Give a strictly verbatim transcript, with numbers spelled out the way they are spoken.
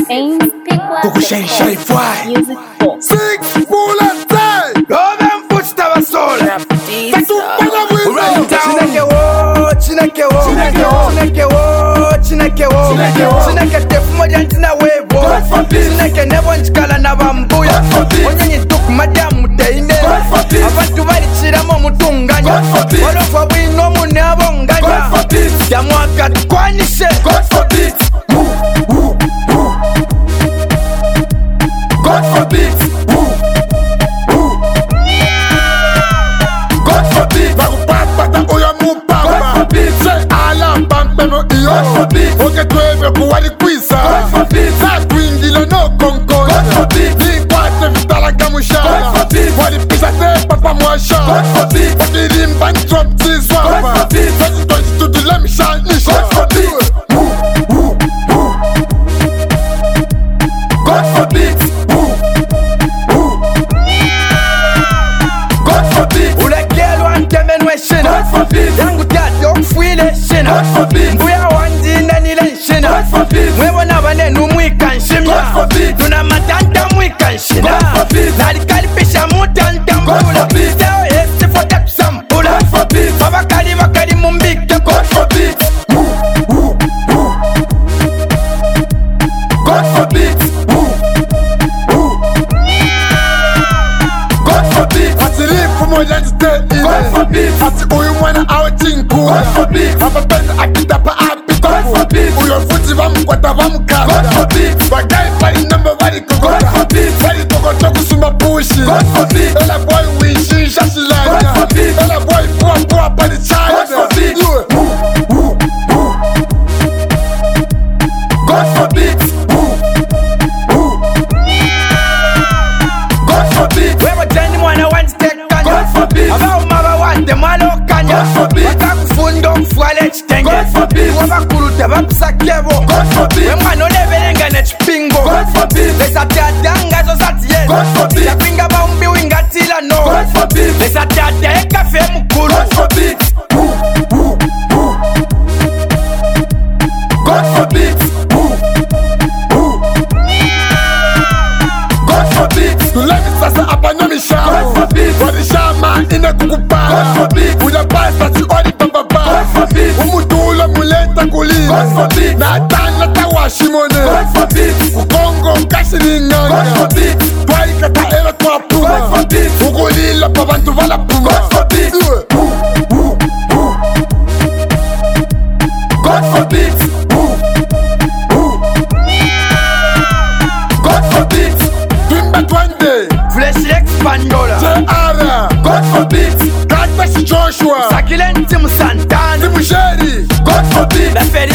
Coucou chéri, chéri, fly. Six bullet day. Go them foot tava sola. Tatu pana window. Right down. Chineke wo, chineke wo, chineke wo, chineke wo. Chineke tefu moja ntina webo. Chineke nebo nchikala na bambuya. Onye nyituk madamu teine. Abantu bali chiramo mutunganya. Olofwa bwino mune abonganya. Jamwaka tukwanishe. God forbid. God forbid. God forbid. Bakupapata oya mupapa. God forbid. Say ala mbampe mo iyo. God forbid. Oke tuwebe kuwali kwisa. God forbid. Sa twingilo no konkona. God forbid. Linkwate vitala kamushana. God forbid. Wali pisa te papa mwasha. God forbid. Wakilimba ntrop zizwama. God forbid. Twenty twenty two dule mishanisha. God forbid. God forbid. God forbid. Yangu tati okufwile shina. God forbid. Mbuya wanjina nile shina. God forbid. Mwebona banenu mwika nshimya. God forbid. Tuna matanta mwika nshina. God forbid. Nalikalipesha mutanta mbula. God forbid. Teo esi fote kusampula. God forbid. Babakali bakali mumbike. God forbid. God forbid. God forbid. Asilifu moja njite ile. God forbid. Asi uyu mwana awe chinku. God forbid. Abapenda akitapa apita. God forbid. Uyo futi vamukwata vamukaba. God forbid. Bagai pali number vari kukota. God forbid. Vari kokota kusuma pushi. God forbid. Ela boy wishi shashilanya. God forbid. Ela boy pua pua pali chaya. God forbid. God forbid. God forbid. Wewe jeni mwana wanjitekanya. God forbid. Aba umaba wande mwalo kanya. God forbid. Watakufundo mfwale chitenge. God forbid. Wabakulute bakusakebo. God forbid. We mwana olebelenga nechipingo. God forbid. Lesa tiatanga zo satiye. God forbid. Yapinga baumbi wingatila no. God forbid. Lesa tiata ekafe mukulu. God forbid. God forbid. God forbid. Tulemi sasa apanya mishama. God forbid. Wadi shama ina kukupana. God forbid. Uja pasta si odi pambaba. God forbid. Umutula muleta kulina. God forbid. Na atana tawashimone. God forbid. Ukongo kasi ninganga. God forbid. Twali kata ela kwa puma. God forbid. Ukulila pa bantu vala puma. God forbid. God forbid. God forbid. Twimba twende. Flesh expandola. Ara. God forbid. Kata si Joshua. Sakile ntimu santana. Timu sheri. God forbid. Beferi